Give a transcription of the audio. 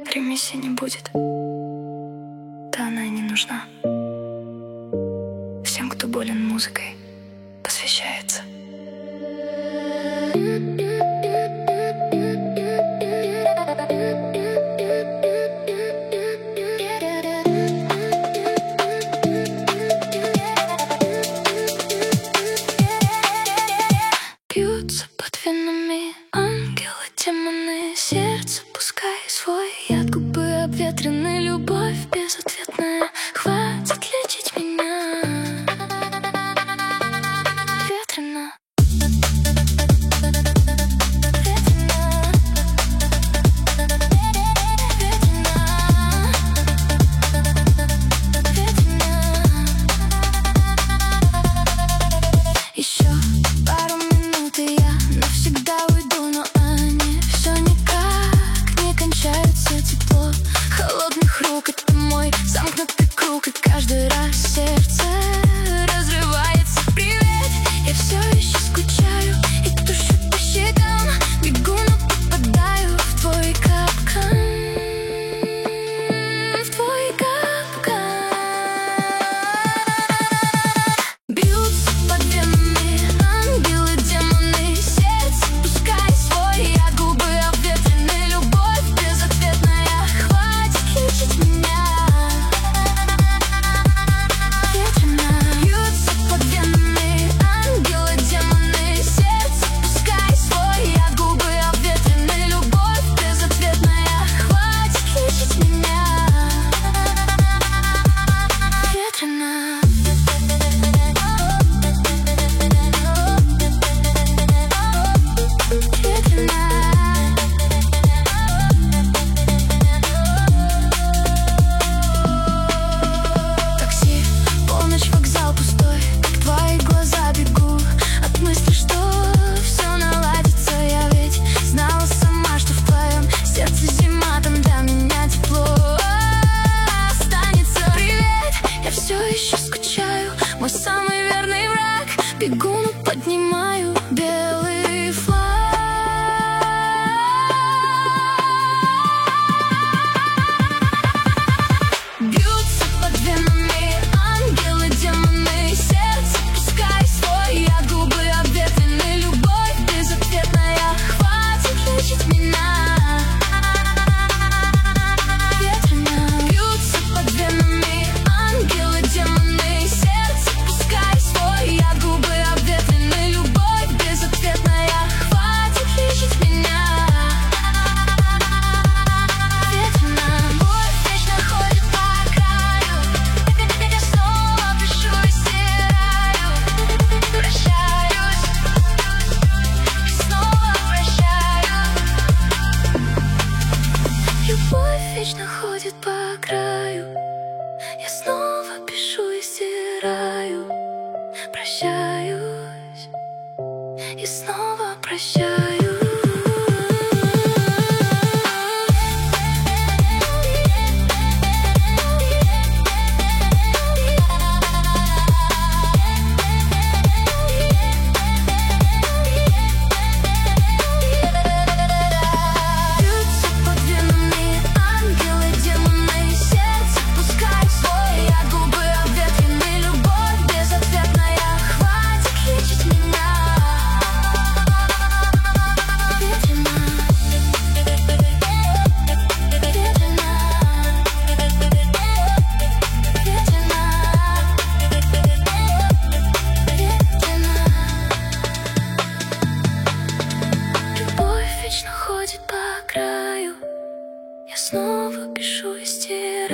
ремиссии не будет, то она и не нужна. Всем, кто болен музыкой, посвящается. Бьются под венами ангелы, демоны, сердце пускай свой яд, губы обветрены, любовь безответная, хватит лечить меня. Ветрено. Еще пару минут, и я навсегда уйду, но они все никак не кончаются. Тепло холодных рук — это мой замкнутый круг, и каждый раз сердце разрывается. Привет, я все еще скучаю и тушу по щекам, бегу, но попадаю в твой капкан, в твой капкан. Бьются под венами ангелы, демоны, сердце пускай свой яд, губы обветрены, любовь безответная, хватит лечить меня. Ветрено. Бьются под венами ангелы, демоны, сердце пускай свой яд, губы обветрены, любовь безответная, хватит лечить меня. Ветрено. Такси, полночь, вокзал пустой, как твои глаза, бегу от мысли, что все наладится. Я ведь знала сама, что в твоем сердце зима, там для меня тепло останется. Привет, я все еще скучаю, мой самый верный враг, бегу, но поднимаю белый флаг. Бьются под венами ангелы, демоны, сердце пускай свой яд, губы обветрены, любовь безответная, хватит лечить меня. Ветрено. Бьются под венами ангелы, демоны, сердце пускай свой яд, губы обветрены, любовь безответная, хватит лечить меня. Ветрено. Боль вечно ходит по краю, я снова пишу и стираю, прощаюсь, снова прощаю. Любовь вечно ходит по краю, я снова пишу и стираю, прощаюсь и снова прощаю. Бьются под венами ангелы, демоны, сердце пускай свой яд, губы обветрены, любовь безответная, хватит лечить меня. Ветрено. Любовь вечно ходит по краю, я снова пишу и стираю.